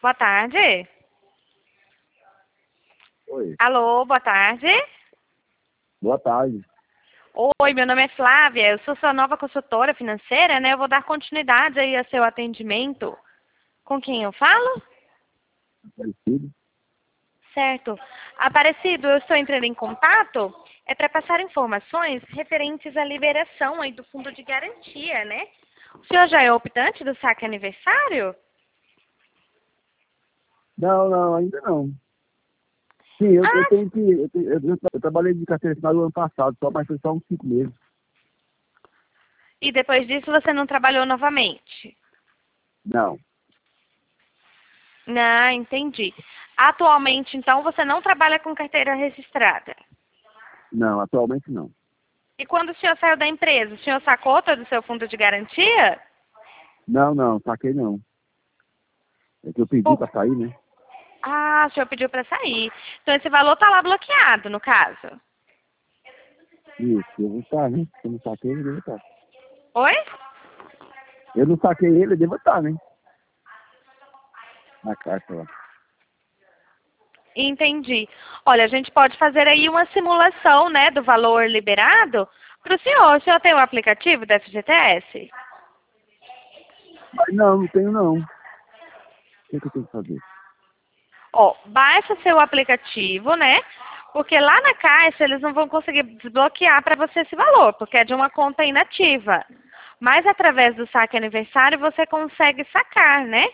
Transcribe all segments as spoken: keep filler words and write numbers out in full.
Boa tarde. Oi. Alô, boa tarde. Boa tarde. Oi, meu nome é Flávia, eu sou sua nova consultora financeira, né? Eu vou dar continuidade aí ao seu atendimento. Com quem eu falo? Aparecido. Certo. Aparecido, eu estou entrando em contato é para passar informações referentes à liberação aí do fundo de garantia, né? O senhor já é optante do saque aniversário? Não, não, ainda não. Sim, eu, eu Ah, tenho que. Eu, tenho- eu, eu, eu trabalhei de carteira assinada no ano passado, só, mas foi só uns cinco meses. e depois disso você não trabalhou novamente? Não, Não, entendi. Atualmente, então, você não trabalha com carteira registrada? não, atualmente não. E quando o senhor saiu da empresa, o senhor sacou todo o seu fundo de garantia? Não, não, saquei não. É que eu pedi Pô, pra sair, né? ah, o senhor pediu para sair. Então, esse valor está lá bloqueado, no caso. Isso, eu vou estar, né? Se eu não saquei, ele deve estar. Oi? Eu não saquei ele, ele deve estar, né? Na carta lá. Entendi. Olha, a gente pode fazer aí uma simulação, né, do valor liberado para o senhor. O senhor tem o aplicativo da F G T S? Mas não, não tenho não. O que, que eu tenho que fazer? Ó, baixa seu aplicativo, né? Porque lá na Caixa eles não vão conseguir desbloquear para você esse valor, porque é de uma conta inativa. Mas através do saque aniversário você consegue sacar, né?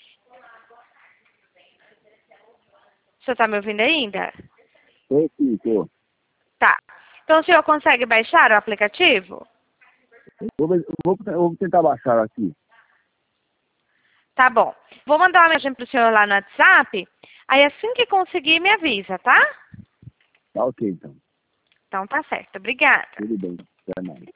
O senhor está me ouvindo ainda? Tô sim, tô. Tá. Então o senhor consegue baixar o aplicativo? Vou, ver- vou, vou tentar baixar aqui. Tá bom. Vou mandar uma mensagem pro senhor lá no WhatsApp. Aí assim que conseguir, me avisa, tá? Tá ok, então. Então tá certo. Obrigada. Tudo bem. Até mais.